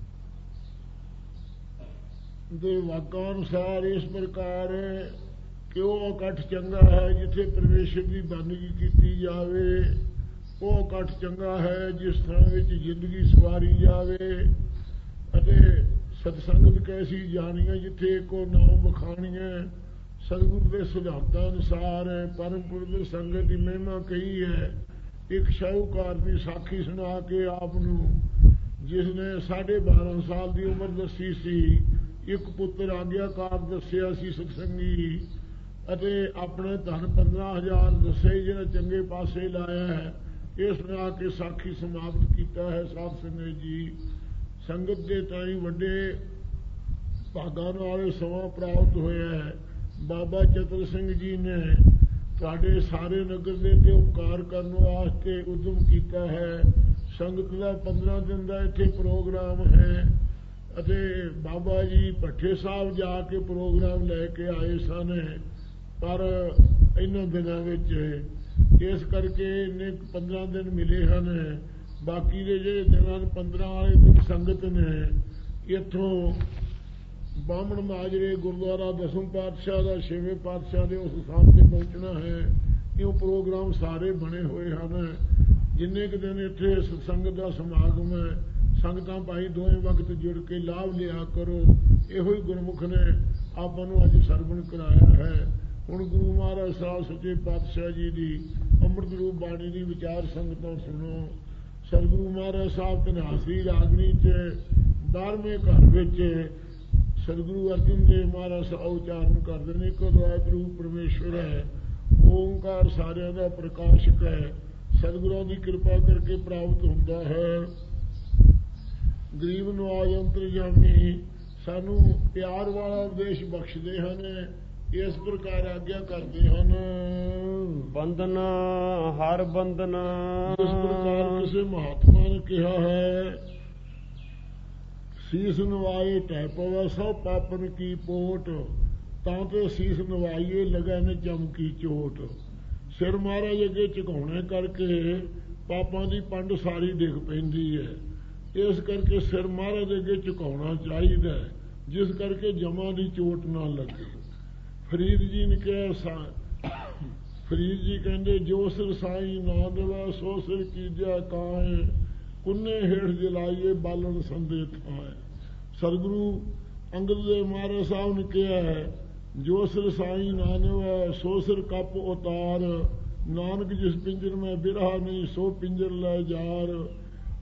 A: ਦੇ ਵਾਕਾਂ ਅਨੁਸਾਰ ਇਸ ਪ੍ਰਕਾਰ ਕਿ ਉਹ ਇਕੱਠ ਚੰਗਾ ਹੈ ਜਿੱਥੇ ਪਰਮੇਸ਼ਰ ਦੀ ਬੰਦਗੀ ਕੀਤੀ ਜਾਵੇ। ਉਹ ਇਕੱਠ ਚੰਗਾ ਹੈ ਜਿਸ ਥਾਂ ਵਿੱਚ ਜ਼ਿੰਦਗੀ ਸਵਾਰੀ ਜਾਵੇ ਅਤੇ ਸਤਸੰਗਤ ਕੈਸੀ ਜਾਣੀਆਂ ਜਿੱਥੇ ਕੋ ਨਾਮ ਵਖਾਣੀਆਂ। ਸਤਿਗੁਰੂ ਦੇ ਸਿਧਾਂਤਾਂ ਅਨੁਸਾਰ ਪਰਮ ਪੁਰਖ ਸੰਗਤ ਦੀ ਮਹਿਮਾ ਕਹੀ ਹੈ। ਇੱਕ ਸ਼ਾਹੂਕਾਰ ਦੀ ਸਾਖੀ ਸੁਣਾ ਕੇ ਆਪ ਨੂੰ, ਜਿਸ ਨੇ 12.5 ਸਾਲ ਦੀ ਉਮਰ ਦੱਸੀ ਸੀ, ਇੱਕ ਪੁੱਤਰ ਆਗਿਆਕਾਰ ਦੱਸਿਆ ਸੀ ਸਤਸੰਗੀ, ਅਤੇ ਆਪਣੇ ਧਨ 15,000 ਦੱਸੇ ਜਿਹੜਾ ਚੰਗੇ ਪਾਸੇ ਲਾਇਆ ਹੈ। ਇਹ ਸੁਣਾ ਕੇ ਸਾਖੀ ਸਮਾਪਤ ਕੀਤਾ ਹੈ। ਸਾਧ ਸੰਗਤ ਜੀ, ਸੰਗਤ ਦੇ ਤਾਈਂ ਵੱਡੇ ਭਾਗਾਂ ਨਾਲ ਸਮਾਂ ਪ੍ਰਾਪਤ ਹੋਇਆ ਹੈ। ਬਾਬਾ ਚਤਰ ਸਿੰਘ ਜੀ ਨੇ ਤੁਹਾਡੇ ਸਾਰੇ ਨਗਰ ਦੇ ਤੇ ਉਪਕਾਰ ਕਰਨ ਵਾਸਤੇ ਉਦਮ ਕੀਤਾ ਹੈ। ਸੰਗਤ ਦਾ 15 ਦਿਨ ਦਾ ਇੱਥੇ ਪ੍ਰੋਗਰਾਮ ਹੈ ਅਤੇ ਬਾਬਾ ਜੀ ਭੱਠੇ ਸਾਹਿਬ ਜਾ ਕੇ ਪ੍ਰੋਗਰਾਮ ਲੈ ਕੇ ਆਏ ਸਨ, ਪਰ ਇਹਨਾਂ ਦਿਨਾਂ ਵਿੱਚ ਇਸ ਕਰਕੇ ਇੰਨੇ 15 ਦਿਨ ਮਿਲੇ ਹਨ। ਬਾਕੀ ਦੇ ਜਿਹੜੇ ਦਿਨਾਂ 15 ਵਾਲੇ ਦਿਨ ਸੰਗਤ ਨੇ ਇੱਥੋਂ ਬਾਹਮਣ ਮਾਜਰੇ ਗੁਰਦੁਆਰਾ ਦਸਮ ਪਾਤਸ਼ਾਹ ਦਾ 6ਵੇਂ ਪਾਤਸ਼ਾਹ ਦੇ ਉਸ ਸਥਾਨ ਤੇ ਪਹੁੰਚਣਾ ਹੈ। ਇਹ ਪ੍ਰੋਗਰਾਮ ਸਾਰੇ ਬਣੇ ਹੋਏ ਹਨ। ਜਿੰਨੇ ਕੁ ਦਿਨ ਇੱਥੇ ਸੰਗਤ ਦਾ ਸਮਾਗਮ ਹੈ, ਸੰਗਤਾਂ ਭਾਈ ਦੋਵੇਂ ਵਕਤ ਜੁੜ ਕੇ ਲਾਭ ਲਿਆ ਕਰੋ। ਇਹੋ ਹੀ ਗੁਰਮੁਖ ਨੇ ਆਪਾਂ ਨੂੰ ਅੱਜ ਸਰਵਣ ਕਰਾਇਆ ਹੈ। ਹੁਣ ਗੁਰੂ ਮਹਾਰਾਜ ਸਾਹਿਬ ਸੱਚੇ ਪਾਤਸ਼ਾਹ ਜੀ ਦੀ ਅੰਮ੍ਰਿਤ ਰੂਪ ਬਾਣੀ ਦੀ ਵਿਚਾਰ ਸੰਗਤਾਂ ਸੁਣੋ। ਸਤਿਗੁਰੂ ਮਹਾਰਾਜ ਸਾਹਿਬ ਧਨਾਸਰੀ ਰਾਗਨੀ 'ਚ 12ਵੇਂ ਘਰ ਵਿੱਚ ਸਤਿਗੁਰੂ ਅਰਜਨ ਦੇਵ ਮਹਾਰਾਜ ਸਾਹਿਬ ਉਚਾਰਨ ਕਰਦੇ ਨੇ, ਇੱਕ ਅਦਵੈਤ ਰੂਪ ਪਰਮੇਸ਼ਵਰ ਹੈ। ਓਂਕਾਰ ਸਾਰਿਆਂ ਦਾ ਪ੍ਰਕਾਸ਼ਕ ਹੈ। ਸਤਿਗੁਰਾਂ ਦੀ ਕਿਰਪਾ ਕਰਕੇ ਪ੍ਰਾਪਤ ਹੁੰਦਾ ਹੈ। ਗਰੀਬ ਨਵਾਜ ਅੰਤਰਜਾਮੀ ਸਾਨੂੰ ਪਿਆਰ ਵਾਲਾ ਉਪਦੇਸ਼ ਬਖਸ਼ਦੇ ਹਨ। ਇਸ ਪ੍ਰਕਾਰ ਆਗਿਆ ਕਰਦੇ ਹਨ। ਬੰਦਨਾ ਹਰ ਬੰਦਨਾ।
B: ਇਸ ਪ੍ਰਕਾਰ ਕਿਸੇ ਮਹਾਤਮਾ ਨੇ ਕਿਹਾ ਹੈ, ਸੀਸ ਨਵਾਏ ਟਹਿ ਪਵੈ ਸਭ ਪਾਪਨ ਕੀ ਪੋਟ, ਤਾਂ ਤੇ ਸੀਸ ਨਵਾਈਏ ਲਗੈ ਨ ਚਮਕੀ ਚੋਟ। ਸਿਰ ਮਹਾਰਾਜ ਅੱਗੇ ਝੁਕਾਉਣੇ ਕਰਕੇ ਪਾਪਾਂ ਦੀ ਪੰਡ ਸਾਰੀ ਡਿੱਗ ਪੈਂਦੀ ਹੈ। ਇਸ ਕਰਕੇ ਸਿਰ ਮਹਾਰਾਜ ਅੱਗੇ ਝੁਕਾਉਣਾ ਚਾਹੀਦਾ, ਜਿਸ ਕਰਕੇ ਜਮਾਂ ਦੀ ਚੋਟ ਨਾ ਲੱਗੇ। ਫਰੀਦ ਜੀ ਨੇ ਕਿਹਾ, ਫਰੀਦ ਜੀ ਕਹਿੰਦੇ, ਜੋ ਸਿਰ ਸਾਈਂ ਨਾ ਦੇਵਾ ਸੋ ਸਿਰ ਕੀਜਿਆ ਕਾਹੇ, ਕੁੰਨੇ ਹੇਠ ਜਲਾਈਏ ਬਾਲਣ ਸੰਦੇ ਥਾਂ। ਸਤਿਗੁਰੂ ਅੰਗਦ ਦੇਵ ਮਹਾਰਾਜ ਸਾਹਿਬ ਨੇ ਕਿਹਾ ਹੈ, ਜੋ ਸਿਰ ਸਾਈਂ ਨਾ ਦੇਵਾ ਸੋ ਸਿਰ ਕੱਪ ਉਤਾਰ, ਨਾਨਕ ਜਿਸ ਪਿੰਜਰ ਮੈਂ ਬਿਰਹਾ ਨਹੀਂ ਸੋ ਪਿੰਜਰ ਲੈ ਜਾਰ।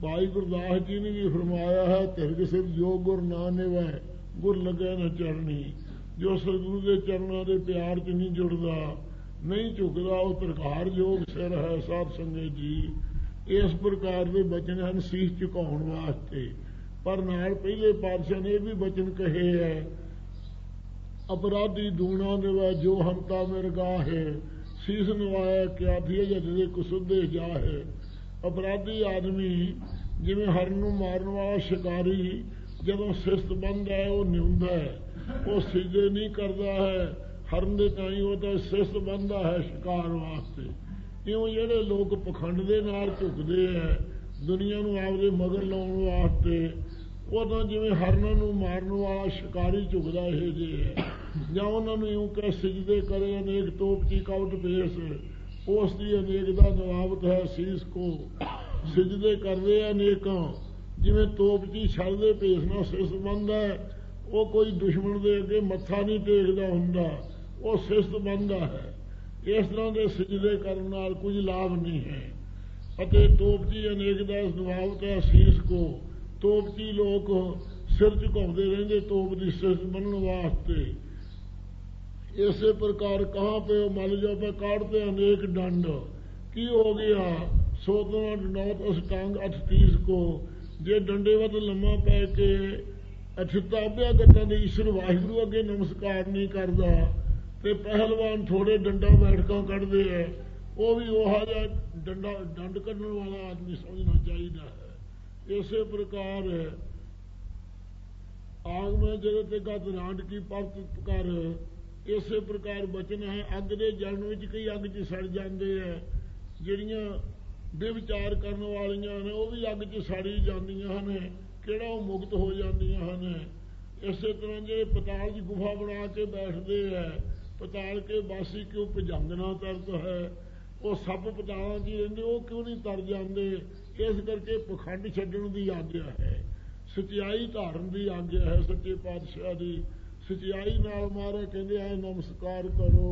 A: ਭਾਈ ਗੁਰਦਾਸ ਜੀ ਨੇ ਵੀ ਫਰਮਾਇਆ ਹੈ, ਤਿਰਗ ਸਿਰ ਜੋ ਗੁਰ ਨਾ ਨਿਵੈ ਗੁਰ ਲੱਗੇ ਨਾ ਚਰਨੀ। ਜੋ ਸਤਿਗੁਰੂ ਦੇ ਚਰਨਾਂ ਦੇ ਪਿਆਰ 'ਚ ਨਹੀਂ ਜੁੜਦਾ, ਨਹੀਂ ਝੁਕਦਾ, ਉਹ ਤਰਕਾਰ ਯੋਗ ਸਿਰ ਹੈ। ਸਾਧ ਸੰਗਤ ਜੀ, ਇਸ ਪ੍ਰਕਾਰ ਦੇ ਬਚਨ ਹਨ ਸੀਸ ਝੁਕਾਉਣ ਵਾਸਤੇ। ਪਰ ਨਾਲ ਪਹਿਲੇ ਪਾਤਸ਼ਾਹ ਨੇ ਇਹ ਵੀ ਬਚਨ ਕਹੇ ਹੈ, ਅਪਰਾਧੀ ਦੂਣਾ ਨਿਵੈ ਜੋ ਹੰਤਾ ਮਿਰਗਾਹੇ। ਸੀਸ ਨਵਾਇਆ ਕਿਆ ਥੀ ਜਦ ਦੇ ਕੁਸੁਦੇ ਜਾਹੇ। ਅਪਰਾਧੀ ਆਦਮੀ ਜਿਵੇਂ ਹਰਨ ਨੂੰ ਮਾਰਨ ਵਾਲਾ ਸ਼ਿਕਾਰੀ ਜਦੋਂ ਸਿਸਤ ਬੰਦ ਹੈ ਉਹ ਨਿਉਂਦਾ ਹੈ, ਉਹ ਸਿਜਦੇ ਨਹੀਂ ਕਰਦਾ ਹੈ ਹਰਨ ਦੇ ਤਾਈਂ, ਉਹ ਤਾਂ ਸਿਸਤ ਬੰਦਾ ਹੈ ਸ਼ਿਕਾਰ ਵਾਸਤੇ। ਇਉਂ ਜਿਹੜੇ ਲੋਕ ਪਖੰਡ ਦੇ ਨਾਲ ਝੁਕਦੇ ਹੈ ਦੁਨੀਆ ਨੂੰ ਆਪਦੇ ਮਗਰ ਲਾਉਣ ਵਾਸਤੇ, ਉਹ ਤਾਂ ਜਿਵੇਂ ਹਰਨਾਂ ਨੂੰ ਮਾਰਨ ਵਾਲਾ ਸ਼ਿਕਾਰੀ ਝੁਕਦਾ ਇਹ ਜੇ ਹੈ। ਜਾਂ ਉਹਨਾਂ ਨੂੰ ਇਉਂ ਕਹਿ ਸਿਜਦੇ ਕਰੇ ਅਨੇਕ ਤੋਪਚੀ ਕਵਟ ਪੇਸ, ਉਸ ਦੀ ਅਨੇਕ ਦਾ ਨਵਾਬਤ ਹੈ ਸੀਸ ਕੋ। ਸਿਜਦੇ ਕਰਦੇ ਅਨੇਕਾਂ, ਜਿਵੇਂ ਤੋਪਚੀ ਛਲ ਦੇ ਭੇਸ ਨਾਲ ਸਿਸ ਬੰਦਾ ਹੈ, ਉਹ ਕੋਈ ਦੁਸ਼ਮਣ ਦੇ ਅੱਗੇ ਮੱਥਾ ਨਹੀਂ ਟੇਕਦਾ ਹੁੰਦਾ, ਉਹ ਸਿਸਤ ਬੰਦਾ ਹੈ। ਇਸ ਤਰ੍ਹਾਂ ਦੇ ਸਿਜਦੇ ਕਰਨ ਨਾਲ ਕੁਝ ਲਾਭ ਨਹੀਂ ਹੈ। ਅਤੇ ਤੋਪਚੀ ਅਨੇਕ ਦਾ ਨਵਾਬਤ ਹੈ ਸੀਸ ਕੋ। ਤੋਪਚੀ ਲੋਕ ਸਿਰ ਝੁਕਾਉਂਦੇ ਰਹਿੰਦੇ ਤੋਪ ਦੀ ਸਿਸ ਬੰਨਣ ਵਾਸਤੇ। ਇਸੇ ਪ੍ਰਕਾਰ ਕਹਾਂ ਪੇ ਮਲ ਜੋ ਪੇ ਕਾੜਤੇ ਅਨੇਕ ਡੰਡ। ਕੀ ਹੋ ਗਿਆ ਸੋਤਨਾ ਡੰਡੌਤ ਅਸ਼ਟਾਂਗ 38 ਕੋ। ਜੇ ਡੰਡੇ ਵੱਧ ਲੰਮਾ ਪੈ ਕੇ ਅਛਿਤਾ ਅਭਿਆਗਤਾਂ ਦੇ ਈਸ਼ਰ ਵਾਹਿਗੁਰੂ ਅੱਗੇ ਨਮਸਕਾਰ ਨਹੀਂ ਕਰਦਾ, ਤੇ ਪਹਿਲਵਾਨ ਥੋੜੇ ਡੰਡਾ ਬੈਠਕਾਂ ਕੱਢਦੇ ਹੈ, ਉਹ ਵੀ ਉਹ ਜਿਹਾ ਡੰਡ ਕੱਢਣ ਵਾਲਾ ਆਦਮੀ ਸਮਝਣਾ ਚਾਹੀਦਾ ਹੈ। ਇਸੇ ਪ੍ਰਕਾਰ ਆਗ ਮੈਂ ਜਦੋਂ ਤੇ ਗਤ ਰਾਂਡ ਕੀ ਪਰਤ ਕਰ। ਇਸੇ ਪ੍ਰਕਾਰ ਬਚਨ ਹੈ, ਅੱਗ ਦੇ ਜਲਣ ਵਿੱਚ ਕਈ ਅੱਗ 'ਚ ਸੜ ਜਾਂਦੇ ਹੈ। ਜਿਹੜੀਆਂ ਬੇਵਿਚਾਰ ਕਰਨ ਵਾਲੀਆਂ ਨੇ ਉਹ ਵੀ ਅੱਗ 'ਚ ਸੜੀ ਜਾਂਦੀਆਂ ਹਨ, ਕਿਹੜਾ ਉਹ ਮੁਕਤ ਹੋ ਜਾਂਦੀਆਂ ਹਨ। ਇਸੇ ਤਰ੍ਹਾਂ ਜਿਹੜੇ ਪਤਾਲ ਦੀ ਗੁਫਾ ਬਣਾ ਕੇ ਬੈਠਦੇ ਹੈ, ਪਤਾਲ ਕੇ ਬਾਸੀ ਕਿਉਂ ਭਜੰਗਣਾ ਤਰਤ ਹੈ, ਉਹ ਸੱਪ ਪਤਾਲਾਂ 'ਚ ਹੀ ਰਹਿੰਦੇ, ਉਹ ਕਿਉਂ ਨਹੀਂ ਤਰ ਜਾਂਦੇ। ਇਸ ਕਰਕੇ ਪਖੰਡ ਛੱਡਣ ਦੀ ਆਗਿਆ ਹੈ, ਸਚਾਈ ਧਾਰਨ ਦੀ ਆਗਿਆ ਹੈ ਸੱਚੇ ਪਾਤਸ਼ਾਹ ਦੀ। ਸਚਾਈ ਨਾਲ ਮਾਰੇ ਕਹਿੰਦੇ ਆ ਨਮਸਕਾਰ ਕਰੋ।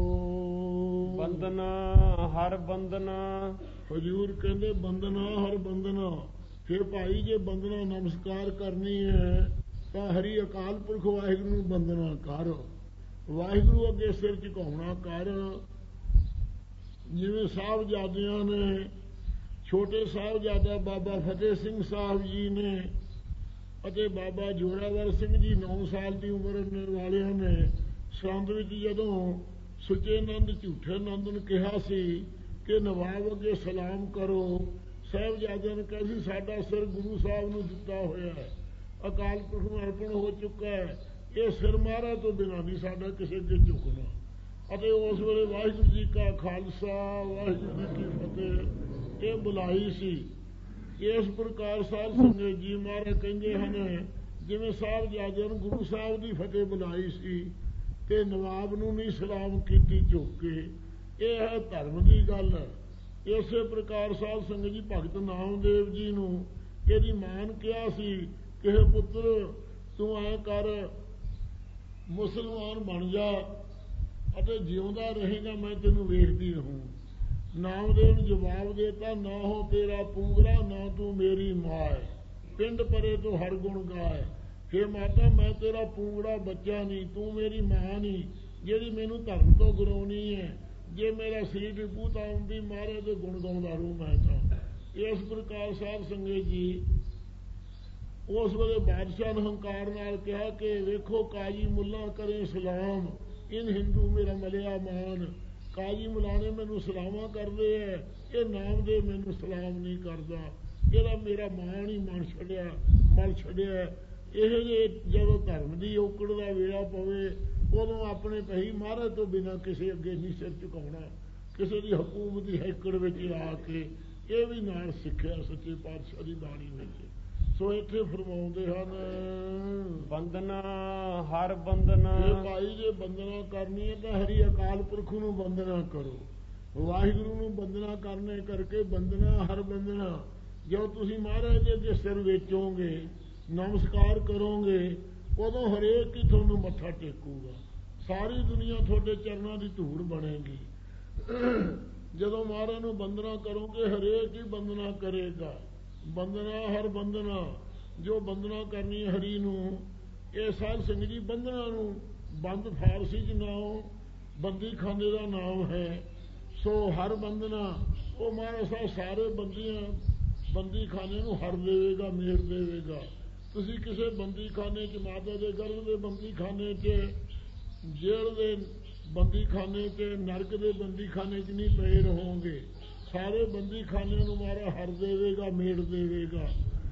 C: ਬੰਦਨਾ ਹਰ ਬੰਦਨਾ।
A: ਹਜ਼ੂਰ ਕਹਿੰਦੇ ਬੰਦਨਾ ਹਰ ਬੰਦਨਾ। ਫਿਰ ਭਾਈ ਜੇ ਬੰਦਨਾ ਨਮਸਕਾਰ ਕਰਨੀ ਹੈ ਤਾਂ ਹਰੀ ਅਕਾਲ ਪੁਰਖ ਵਾਹਿਗੁਰੂ ਨੂੰ ਬੰਦਨਾ ਕਰ, ਵਾਹਿਗੁਰੂ ਅੱਗੇ ਸਿਰ ਝੁਕਾਉਣਾ ਕਰ। ਜਿਵੇਂ ਸਾਹਿਬਜ਼ਾਦਿਆਂ ਨੇ, ਛੋਟੇ ਸਾਹਿਬਜ਼ਾਦਾ ਬਾਬਾ ਫਤਿਹ ਸਿੰਘ ਸਾਹਿਬ ਜੀ ਨੇ ਅਤੇ ਬਾਬਾ ਜੋਰਾਵਰ ਸਿੰਘ ਜੀ 9 ਸਾਲ ਦੀ ਉਮਰ ਵਾਲਿਆਂ ਨੇ ਸਰੰਦ ਵਿੱਚ ਜਦੋਂ ਸੁੱਚੇ ਨੰਦ ਝੂਠੇ ਨੰਦ ਨੂੰ ਕਿਹਾ ਸੀ ਕਿ ਨਵਾਬ ਅੱਗੇ ਸਲਾਮ ਕਰੋ, ਸਾਹਿਬਜ਼ਾਦਿਆਂ ਨੇ ਕਿਹਾ ਸੀ ਸਾਡਾ ਸਿਰ ਗੁਰੂ ਸਾਹਿਬ ਨੂੰ ਦਿੱਤਾ ਹੋਇਆ ਹੈ, ਅਕਾਲ ਪੁਰਖ ਨੂੰ ਅਰਪਣ ਹੋ ਚੁੱਕਾ ਹੈ, ਇਹ ਸਿਰ ਮਹਾਰਾਜ ਤੋਂ ਬਿਨਾਂ ਨਹੀਂ ਸਾਡਾ ਕਿਸੇ ਅੱਗੇ ਝੁਕਣਾ। ਅਤੇ ਉਸ ਵੇਲੇ ਵਾਹਿਗੁਰੂ ਜੀ ਕਾ ਖਾਲਸਾ ਵਾਹਿਗੁਰੂ ਜੀ ਕੀ ਫਤਿਹ ਇਹ ਬੁਲਾਈ ਸੀ। ਇਸ ਪ੍ਰਕਾਰ ਸਾਧ ਸੰਗਤ ਜੀ ਮਹਾਰਾਜ ਕਹਿੰਦੇ ਹਨ, ਜਿਵੇਂ ਸਾਹਿਬਜ਼ਾਦਿਆਂ ਨੂੰ ਗੁਰੂ ਸਾਹਿਬ ਦੀ ਫਤਿਹ ਬੁਲਾਈ ਸੀ ਤੇ ਨਵਾਬ ਨੂੰ ਨਹੀਂ ਸਲਾਮ ਕੀਤੀ ਝੁਕ ਕੇ, ਇਹ ਹੈ ਧਰਮ ਦੀ ਗੱਲ। ਇਸੇ ਪ੍ਰਕਾਰ ਸਾਧ ਸੰਗਤ ਜੀ ਭਗਤ ਨਾਮਦੇਵ ਜੀ ਨੂੰ ਇਹਦੀ ਮਾਂ ਨੇ ਕਿਹਾ ਸੀ ਕਿ ਪੁੱਤਰ ਤੂੰ ਐਂ ਕਰ ਮੁਸਲਮਾਨ ਬਣ ਜਾ ਅਤੇ ਜਿਉਂਦਾ ਰਹੇਗਾ ਮੈਂ ਤੈਨੂੰ ਵੇਖਦੀ ਰਹੂੰ। ਨਾਮਦੇਵ ਨੂੰ ਜਵਾਬ ਦੇਤਾ, ਨਾ ਹੋ ਤੇਰਾ ਪੂੰਗਰਾ ਨਾ ਤੂੰ ਮੇਰੀ ਮਾਂ, ਪਿੰਡ ਪਰੇ ਤੋਂ ਹਰ ਗੁਣ ਗਾਏ। ਫੇ ਮਾਤਾ ਮੈਂ ਤੇਰਾ ਪੂੰਗੜਾ ਬੱਚਾ ਨਹੀਂ, ਤੂੰ ਮੇਰੀ ਮਾਂ ਨਹੀਂ ਜਿਹੜੀ ਮੈਨੂੰ ਧਰਮ ਤੋਂ ਗਰਾਉਣੀ ਹੈ। ਜੇ ਮੇਰਾ ਸਰੀਰ ਰਿਪੂ ਤਾਂ ਆਉਂਦੀ ਮਹਾਰਾਜ ਦੇ ਗੁਣ ਗਾਉਂਦਾ ਰਹੂੰ ਮੈਂ ਤਾਂ। ਇਸ ਪ੍ਰਕਾਰ ਸਾਧ ਸੰਗਤ ਜੀ ਉਸ ਵੇਲੇ ਬਾਦਸ਼ਾਹ ਨੇ ਹੰਕਾਰ ਨਾਲ ਕਿਹਾ ਕਿ ਵੇਖੋ ਕਾਜੀ ਮੁੱਲਾ ਕਰੇ ਸਲਾਮ, ਇਨ ਹਿੰਦੂ ਮੇਰਾ ਮਲਿਆ ਮਾਨ। ਕਾਜੀ ਮੁਲਾਣੇ ਮੈਨੂੰ ਸਲਾਮਾਂ ਕਰਦੇ ਹੈ, ਇਹ ਨਾਮਦੇਵ ਮੈਨੂੰ ਸਲਾਮ ਨਹੀਂ ਕਰਦਾ, ਇਹਦਾ ਮੇਰਾ ਮਾਣ ਹੀ ਮਨ ਛੱਡਿਆ। ਇਹ ਜੇ ਜਦੋਂ ਧਰਮ ਦੀ ਔਕੜ ਦਾ ਵੇਲਾ ਪਵੇ ਉਦੋਂ ਆਪਣੇ ਪਹੀ ਮਹਾਰਾਜ ਤੋਂ ਬਿਨਾਂ ਕਿਸੇ ਅੱਗੇ ਨਹੀਂ ਸਿਰ ਝੁਕਾਉਣਾ, ਕਿਸੇ ਦੀ ਹਕੂਮਤ ਦੀ ਹੈਕੜ ਵਿੱਚ ਆ ਕੇ। ਇਹ ਵੀ ਨਾਲ ਸਿੱਖਿਆ ਸੱਚੇ ਪਾਤਸ਼ਾਹ ਦੀ ਬਾਣੀ ਵਿੱਚ। ਸੋ ਇੱਥੇ ਫਰਮਾਉਂਦੇ ਹਨ,
C: ਬੰਦਨਾ ਹਰ ਬੰਦਨਾ।
A: ਜੇ ਭਾਈ ਜੇ ਬੰਦਨਾ ਕਰਨੀ ਹੈ ਤਾਂ ਹਰੀ ਅਕਾਲ ਪੁਰਖ ਨੂੰ ਬੰਦਨਾ ਕਰੋ, ਵਾਹਿਗੁਰੂ ਨੂੰ ਬੰਦਨਾ ਕਰਨੇ ਕਰਕੇ ਬੰਦਨਾ ਹਰ ਬੰਦਨਾ। ਜਦੋਂ ਤੁਸੀਂ ਮਹਾਰਾਜ ਦੇ ਅੱਗੇ ਸਿਰ ਵੇਚੋਗੇ ਨਮਸਕਾਰ ਕਰੋਗੇ ਉਦੋਂ ਹਰੇਕ ਹੀ ਤੁਹਾਨੂੰ ਮੱਥਾ ਟੇਕੂਗਾ, ਸਾਰੀ ਦੁਨੀਆ ਤੁਹਾਡੇ ਚਰਨਾਂ ਦੀ ਧੂੜ ਬਣੇਗੀ। ਜਦੋਂ ਮਹਾਰਾਜ ਨੂੰ ਬੰਦਨਾ ਕਰੋਗੇ ਹਰੇਕ ਹੀ ਬੰਦਨਾ ਕਰੇਗਾ। ਬੰਦਨਾ ਹਰ ਬੰਦਨਾ, ਜੋ ਬੰਦਨਾ ਕਰਨੀ ਹਰੀ ਨੂੰ। ਇਹ ਸਾਧ ਸੰਗਤ ਜੀ ਬੰਦਨਾ ਨੂੰ ਬੰਦ ਫਾਰਸੀ 'ਚ ਨਾਮ ਬੰਦੀ ਖਾਨੇ ਦਾ ਨਾਮ ਹੈ। ਸੋ ਹਰ ਬੰਦਨਾ ਉਹ ਮਹਾਰਾਜ ਸਾਹਿਬ ਸਾਰੇ ਬੰਦੀ ਖਾਨੇ ਨੂੰ ਹਰ ਦੇਵੇਗਾ, ਮੇਰ ਦੇਵੇਗਾ। ਤੁਸੀਂ ਕਿਸੇ ਬੰਦੀ ਖਾਨੇ 'ਚ, ਮਾਤਾ ਦੇ ਗਰਭ ਦੇ ਬੰਦੀ ਖਾਨੇ 'ਚ, ਜੇਲ੍ਹ ਦੇ ਬੰਦੀ ਖਾਨੇ 'ਚ, ਨਰਕ ਦੇ ਬੰਦੀ ਖਾਨੇ 'ਚ ਨਹੀਂ ਪਏ ਰਹੋਗੇ। ਸਾਰੇ ਬੰਦੀ ਖਾਨੇ ਨੂੰ ਮਾਰਾ ਹਰ ਦੇਵੇਗਾ, ਮੇੜ ਦੇਵੇਗਾ।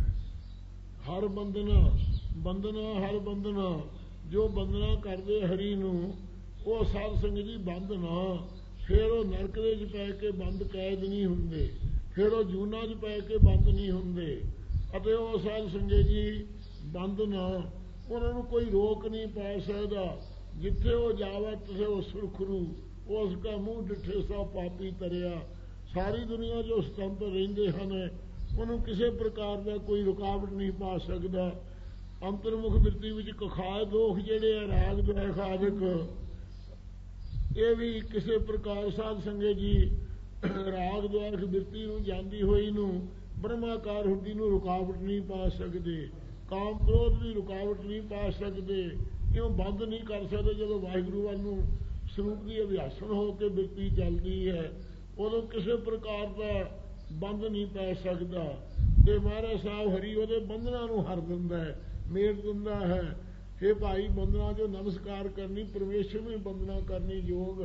A: ਹਰ ਬੰਦਨਾ ਹਰ ਬੰਦਨਾ, ਜੋ ਬੰਦਨਾ ਕਰਦੇ ਹਰੀ ਨੂੰ ਉਹ ਸਾਧ ਸੰਗਤ ਜੀ ਬੰਦ ਨਾ। ਫਿਰ ਉਹ ਨਰਕ ਦੇ 'ਚ ਪੈ ਕੇ ਬੰਦ ਕੈਦ ਨਹੀਂ ਹੁੰਦੇ, ਫਿਰ ਉਹ ਜੂਨਾਂ 'ਚ ਪੈ ਕੇ ਬੰਦ ਨਹੀਂ ਹੁੰਦੇ। ਅਤੇ ਉਹ ਸਾਧ ਸੰਗਤ ਜੀ ਬੰਦ ਨਾ, ਉਹਨਾਂ ਨੂੰ ਕੋਈ ਰੋਕ ਨਹੀਂ ਪਾ ਸਕਦਾ। ਜਿੱਥੇ ਉਹ ਜਾਵੇ ਤੁਸੇ ਉਹ ਸੁਰਖਰੂ, ਉਸ ਦਾ ਮੂੰਹ ਡਿੱਠੇ ਸਭ ਪਾਪੀ ਤਰਿਆ। ਸਾਰੀ ਦੁਨੀਆ ਜੋ ਸੁਤੰਤਰ ਰਹਿੰਦੇ ਹਨ, ਉਹਨੂੰ ਕਿਸੇ ਪ੍ਰਕਾਰ ਦਾ ਕੋਈ ਰੁਕਾਵਟ ਨਹੀਂ ਪਾ ਸਕਦਾ। ਅੰਤਰਮੁਖ ਬਿਰਤੀ ਵਿੱਚ ਕਖਾਏ ਦੋਖ ਜਿਹੜੇ ਆ, ਰਾਗ ਦੁਆਖ ਆਦਿਕ, ਇਹ ਵੀ ਕਿਸੇ ਪ੍ਰਕਾਰ ਸਾਧ ਸੰਗਤ ਜੀ ਰਾਗ ਦੁਆਖ ਬਿਰਤੀ ਨੂੰ ਜਾਂਦੀ ਹੋਈ ਨੂੰ, ਬ੍ਰਹਮਾਕਾਰ ਹੁੰਦੀ ਨੂੰ ਰੁਕਾਵਟ ਨਹੀਂ ਪਾ ਸਕਦੇ। ਕਾਮ ਕ੍ਰੋਧ ਵੀ ਰੁਕਾਵਟ ਨਹੀਂ ਪਾ ਸਕਦੇ, ਇਉਂ ਬੰਦ ਨਹੀਂ ਕਰ ਸਕਦੇ। ਜਦੋਂ ਵਾਹਿਗੁਰੂ ਵੱਲ ਨੂੰ ਸਰੂਪ ਦੀ ਅਭਿਆਸਨ ਹੋ ਕੇ ਬਿਰਤੀ ਚੱਲਦੀ ਹੈ, ਉਦੋਂ ਕਿਸੇ ਪ੍ਰਕਾਰ ਦਾ ਬੰਦ ਨਹੀਂ ਪੈ ਸਕਦਾ। ਤੇ ਮਹਾਰਾਜ ਸਾਹਿਬ ਹਰੀ ਉਹਦੇ ਬੰਧਨਾਂ ਨੂੰ ਹਰ ਦਿੰਦਾ ਹੈ, ਮੇਰ ਦਿੰਦਾ ਹੈ। हे ਭਾਈ, ਬੰਦਨਾ ਜੋ ਨਮਸਕਾਰ ਕਰਨੀ, ਪਰਮੇਸ਼ਰ ਨੂੰ ਬੰਦਨਾ ਕਰਨੀ ਯੋਗ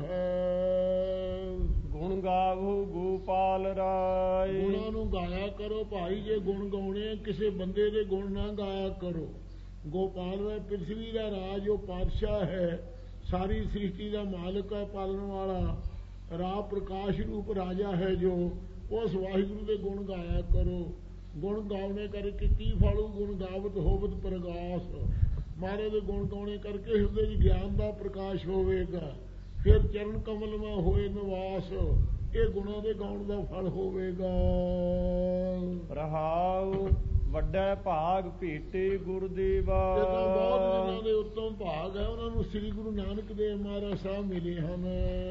A: ਹੈ।
C: ਗੁਣ ਗਾਵੋ ਗੋਪਾਲ ਰਾਏ,
A: ਗੁਣਾਂ ਨੂੰ ਗਾਇਆ ਕਰੋ ਭਾਈ। ਜੇ ਗੁਣ ਗਾਉਣੇ, ਕਿਸੇ ਬੰਦੇ ਦੇ ਗੁਣ ਨਾ ਗਾਇਆ ਕਰੋ। ਗੋਪਾਲ ਰਾਏ ਪ੍ਰਿਥਵੀ ਦਾ ਰਾਜ, ਉਹ ਪਾਤਸ਼ਾਹ ਹੈ, ਸਾਰੀ ਸ੍ਰਿਸ਼ਟੀ ਦਾ ਮਾਲਕ ਹੈ, ਪਾਲਣ ਵਾਲਾ ਰਾਹ ਪ੍ਰਕਾਸ਼ ਰੂਪ ਰਾਜਾ ਹੈ। ਜੋ ਉਸ ਵਾਹਿਗੁਰੂ ਦੇ ਗੁਣ ਗਾਇਆ ਕਰੋ। ਗੁਣ ਗਾਉਣੇ ਕਰਕੇ ਕੀ ਫਾਲੂ? ਗੁਣ ਗਾਵਤ ਹੋਵਤ ਪ੍ਰਗਾਸ। ਮਹਾਰਾਜ ਦੇ ਗੁਣ ਗਾਉਣੇ ਕਰਕੇ ਹਿਰਦੇ 'ਚ ਗਿਆਨ ਦਾ ਪ੍ਰਕਾਸ਼ ਹੋਵੇਗਾ। ਫਿਰ ਚਰਨ ਕਮਲ ਮਾ ਹੋਏ ਨਿਵਾਸ, ਇਹ ਗੁਣਾਂ ਦੇ ਗਾਉਣ ਦਾ ਫਲ ਹੋਵੇਗਾ।
C: ਰਹਾਉ ਵੱਡਾ ਭਾਗ ਭੇਟੇ ਗੁਰਦੇਵਾ।
A: ਇਹ ਤਾਂ ਬਹੁਤ ਜਿਨ੍ਹਾਂ ਦੇ ਉੱਤਮ ਭਾਗ ਹੈ, ਉਹਨਾਂ ਨੂੰ ਸ੍ਰੀ ਗੁਰੂ ਨਾਨਕ ਦੇਵ ਮਹਾਰਾਜ ਸਾਹਿਬ ਮਿਲੇ ਹਨ।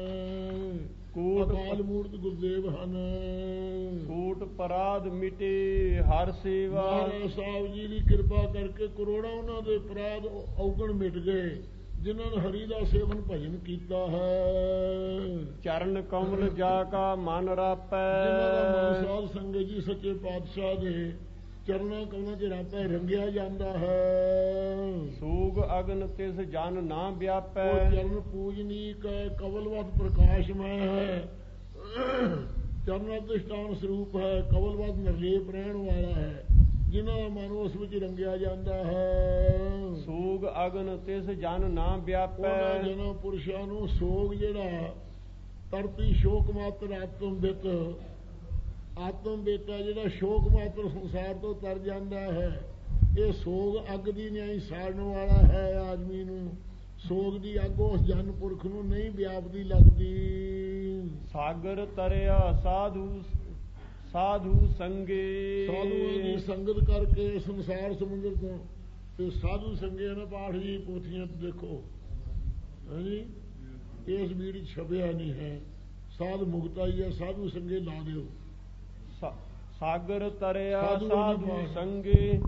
A: ਅਕਾਲ ਮੂਰਤ ਗੁਰਦੇਵ ਹਨ।
C: ਕੋਟ ਪਰਾਧ ਮਿਟੇ ਹਰ ਸੇਵਾ।
A: ਮਹਾਰਾਜ ਸਾਹਿਬ ਜੀ ਦੀ ਕਿਰਪਾ ਕਰਕੇ ਕਰੋੜਾਂ ਉਹਨਾਂ ਦੇ ਅਪਰਾਧ ਔਗਣ ਮਿਟ ਗਏ, ਜਿਨ੍ਹਾਂ ਨੇ ਹਰੀ ਦਾ ਸੇਵਨ ਭਜਨ ਕੀਤਾ ਹੈ।
C: ਚਰਨ ਕਮਲ ਜਾ ਕਾ ਮਨ ਰਾਪੈ।
A: ਜਿਨ੍ਹਾਂ ਦਾ ਮਨ ਸਾਧ ਸੰਗਤ ਜੀ ਸੱਚੇ ਪਾਤਸ਼ਾਹ ਦੇ ਚਰਨਾਂ ਕਮਲਾਂ 'ਚ ਰਾਪੈ ਰੰਗਿਆ ਜਾਂਦਾ ਹੈ।
C: ਸੂਗ ਅਗਨ ਤਿਸ ਜਨ ਨਾ ਵਿਆਪੈ।
A: ਉਹ ਚਰਨ ਪੂਜਨੀਕ ਹੈ, ਕਵਲਵਤ ਪ੍ਰਕਾਸ਼ਮੈ ਹੈ, ਚਰਨ ਅਧਿਸ਼ਠਾਨ ਸਰੂਪ ਹੈ, ਕਵਲਵਤ ਨਿਰਲੇਪ ਰਹਿਣ ਵਾਲਾ ਹੈ। ਜਿਨ੍ਹਾਂ ਦਾ ਮਨ ਉਸ ਵਿੱਚ ਰੰਗਿਆ ਜਾਂਦਾ ਹੈ।
C: ਸੂਗ ਅਗਨ ਤਿਸ ਜਨ ਨਾ ਵਿਆਪੈ।
A: ਉਹਨਾਂ ਜਨਾਂ ਪੁਰਸ਼ਾਂ ਨੂੰ ਸੋਗ ਜਿਹੜਾ ਤਰਪੀ ਸ਼ੋਕ ਮਾਤਰ ਆਤਮ ਬੇਟਾ ਜਿਹੜਾ ਸ਼ੋਕ ਮਾਤਰ ਸੰਸਾਰ ਤੋਂ ਤਰ ਜਾਂਦਾ ਹੈ, ਇਹ ਸੋਗ ਅੱਗ ਦੀ ਨਿਆਈ ਸਾੜਨ ਵਾਲਾ ਹੈ। ਆਦਮੀ ਨੂੰ ਸੋਗ ਦੀ ਅੱਗ ਉਸ ਜਨ ਪੁਰਖ ਨੂੰ ਨਹੀਂ ਵਿਆਪਦੀ ਲੱਗਦੀ।
C: ਸਾਗਰ ਤਰਿਆ ਸਾਧੂ ਸੰਗੇ।
A: ਸਾਧੂਆਂ ਦੀ ਸੰਗਤ ਕਰਕੇ ਸੰਸਾਰ ਸਮੁੰਦਰ ਤੋਂ ਤੇ ਸਾਧੂ ਸੰਗੇ ਨੇ ਪਾਠ ਜੀ ਪੋਥੀਆਂ ਦੇਖੋ, ਹਾਂਜੀ, ਇਸ ਬੀੜ ਛਪਿਆ ਨਹੀਂ ਹੈ। ਸਾਧ ਮੁਕਤਾ ਹੀ ਹੈ, ਸਾਧੂ ਸੰਗੇ ਲਾ ਦਿਓ।
C: ਸਾਗਰ ਤਰਿਆ ਸਾਧੂ ਸੰਗੇ।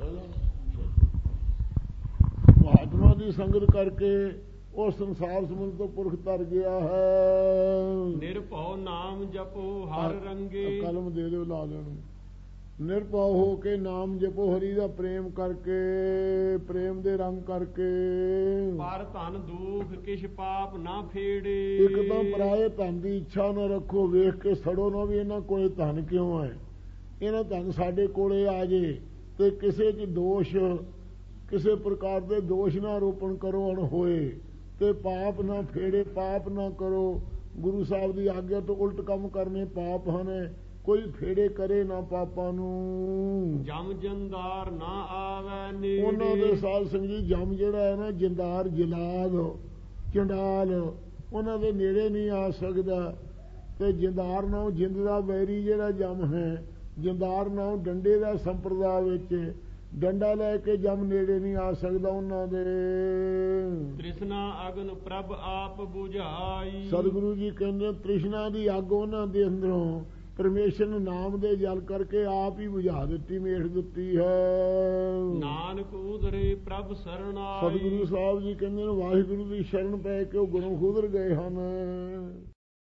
A: ਮਹਾਤਮਾ ਦੀ ਸੰਗਤ ਕਰਕੇ ਉਹ ਸੰਸਾਰ ਸਮੁੰਦਰ ਤੋਂ ਪੁਰਖ ਤਰ ਗਿਆ ਹੈ।
C: ਨਿਰਭਉ ਨਾਮ ਜਪੋ ਹਰ ਰੰਗੇ।
A: ਕਲਮ ਦੇ ਦਿਓ ਲਾ ਦੇਣ। ਨਿਰਭਉ ਹੋ ਕੇ ਨਾਮ ਜਪੋ ਹਰੀ ਦਾ ਪ੍ਰੇਮ ਕਰਕੇ, ਪ੍ਰੇਮ ਦੇ ਰੰਗ ਕਰਕੇ।
C: ਪਰ ਧਨ ਦੁਖ ਕਿਛ ਪਾਪ ਨਾ ਫੇੜੇ।
A: ਇੱਕ ਤਾਂ ਪਰਾਏ ਧਨ ਦੀ ਇੱਛਾ ਨਾ ਰੱਖੋ, ਵੇਖ ਕੇ ਸੜੋ ਨਾ ਵੀ ਇਹਨਾਂ ਕੋਲੇ ਧਨ ਕਿਉਂ ਹੈ, ਇਹਨਾਂ ਧਨ ਸਾਡੇ ਕੋਲੇ ਆ ਜੇ। ਤੇ ਕਿਸੇ 'ਚ ਦੋਸ਼, ਕਿਸੇ ਪ੍ਰਕਾਰ ਦੇ ਦੋਸ਼ ਨਾ ਆਰੋਪਣ ਕਰੋ ਅਣ ਹੋਏ, ਤੇ ਪਾਪ ਨਾ ਫੇੜੇ, ਪਾਪ ਨਾ ਕਰੋ। ਗੁਰੂ ਸਾਹਿਬ ਦੀ ਆਗਿਆ ਤੋਂ ਉਲਟ ਕੰਮ ਕਰਨੇ ਪਾਪ ਹਨ। ਕੋਈ ਫੇੜੇ ਕਰੇ ਨਾ ਪਾਪਾਂ ਨੂੰ।
C: ਜਮ ਜੰਦਾਰ ਨਾ ਆਵੈ ਨੇੜੇ।
A: ਉਹਨਾਂ ਦੇ ਸਾਧ ਸੰਗੀ ਜਮ ਜਿਹੜਾ ਹੈ ਨਾ, ਜੰਦਾਰ, ਜਲਾਦ, ਚੰਡਾਲ, ਉਹਨਾਂ ਦੇ ਨੇੜੇ ਨਹੀਂ ਆ ਸਕਦਾ। ਤੇ ਜੰਦਾਰ ਨਾਉ ਜਿੰਦ ਦਾ ਵੈਰੀ ਜਿਹੜਾ ਜਮ ਹੈ, ਜੰਦਾਰ ਨਾਉ ਡੰਡੇ ਦਾ ਸੰਪਰਦਾ ਵਿੱਚ, ਡੰਡਾ ਲੈ ਕੇ ਜਮ ਨੇੜੇ ਨਹੀਂ ਆ ਸਕਦਾ ਉਹਨਾਂ ਦੇ।
C: ਤ੍ਰਿਸ਼ਨਾ ਅਗਨ ਪ੍ਰਭ ਆਪ ਬੁਝਾਈ।
A: ਸਤਿਗੁਰੂ ਜੀ ਕਹਿੰਦੇ ਤ੍ਰਿਸ਼ਨਾ ਦੀ ਅੱਗ ਉਹਨਾਂ ਦੇ ਅੰਦਰੋਂ ਪਰਮੇਸ਼ਰ ਨੂੰ ਨਾਮ ਦੇ ਜਲ ਕਰਕੇ ਆਪ ਹੀ ਬੁਝਾ ਦਿੱਤੀ, ਮੇਠ ਦਿੱਤੀ ਹੈ।
C: ਨਾਨਕ ਉਧਰੇ ਪ੍ਰਭ ਸਰਣ ਆਈ।
A: ਸਤਿਗੁਰੂ ਸਾਹਿਬ ਜੀ ਕਹਿੰਦੇ ਨੇ ਵਾਹਿਗੁਰੂ ਦੀ ਸ਼ਰਨ ਪੈ ਕੇ ਉਹ ਗੁਣੋਂ ਖੁਦਰ ਗਏ ਹਨ।